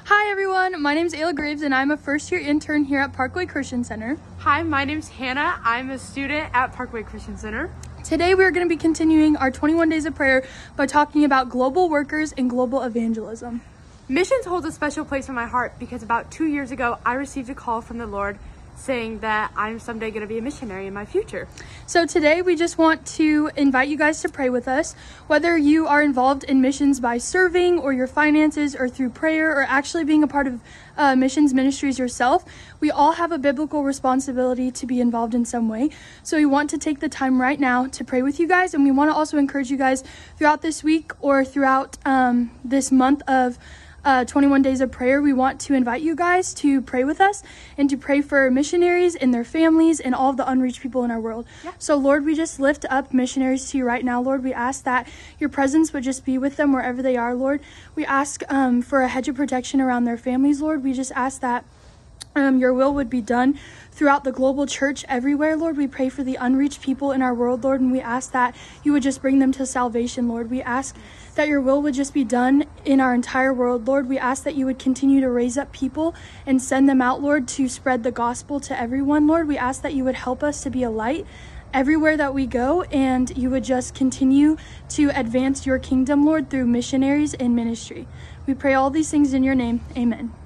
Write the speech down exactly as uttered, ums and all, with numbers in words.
Hi everyone, my name is Ayla Graves and I'm a first year intern here at Parkway Christian Center. Hi, my name's Hannah. I'm a student at Parkway Christian Center. Today we are going to be continuing our twenty-one days of prayer by talking about global workers and global evangelism. Missions holds a special place in my heart because about two years ago I received a call from the Lord saying that I'm someday going to be a missionary in my future. So today we just want to invite you guys to pray with us. Whether you are involved in missions by serving or your finances or through prayer or actually being a part of uh, missions ministries yourself, we all have a biblical responsibility to be involved in some way. So we want to take the time right now to pray with you guys, and we want to also encourage you guys throughout this week or throughout um, this month of Uh, twenty-one days of prayer. We want to invite you guys to pray with us and to pray for missionaries and their families and all of the unreached people in our world. Yeah. So Lord, we just lift up missionaries to you right now. Lord, we ask that your presence would just be with them wherever they are, Lord. We ask um, for a hedge of protection around their families, Lord. We just ask that Um, your will would be done throughout the global church everywhere, Lord. We pray for the unreached people in our world, Lord, and we ask that you would just bring them to salvation, Lord. We ask that your will would just be done in our entire world, Lord. We ask that you would continue to raise up people and send them out, Lord, to spread the gospel to everyone, Lord. We ask that you would help us to be a light everywhere that we go, and you would just continue to advance your kingdom, Lord, through missionaries and ministry. We pray all these things in your name. Amen.